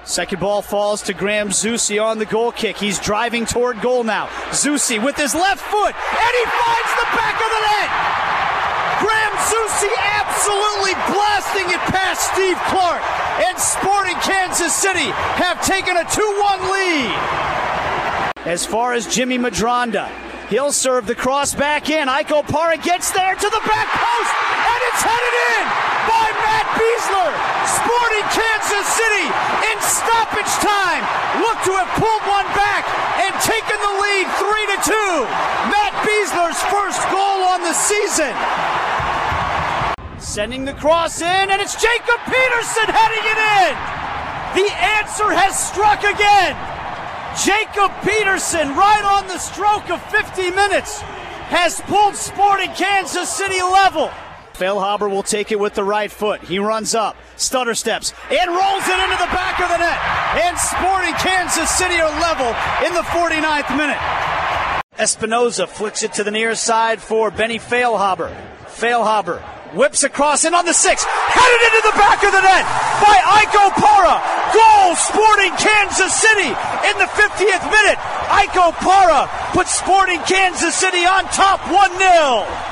Second ball falls to Graham Zusi on the goal kick. He's driving toward goal now. Zusi with his left foot, and he finds the back of the net! Graham Zusi absolutely blasting it past Steve Clark, and Sporting Kansas City have taken a 2-1 lead. As far as Jimmy Medranda, he'll serve the cross back in. Ike Opara gets there to the back post, and it's headed in by Matt Besler. Sporting Kansas City in stoppage time look to have pulled one back and taken the lead 3-2. Matt Besler's first goal on the season. Sending the cross in, and it's Jacob Peterson heading it in. The answer has struck again. Jacob Peterson, right on the stroke of 50 minutes, has pulled Sporting Kansas City level. Feilhaber will take it with the right foot. He runs up, stutter steps, and rolls it into the back of the net. And Sporting Kansas City are level in the 49th minute. Espinoza flicks it to the near side for Benny Feilhaber. Feilhaber whips across and on the 6, headed into the back of the net by Ike Opara. Goal, Sporting Kansas City in the 50th minute. Ike Opara puts Sporting Kansas City on top 1-0.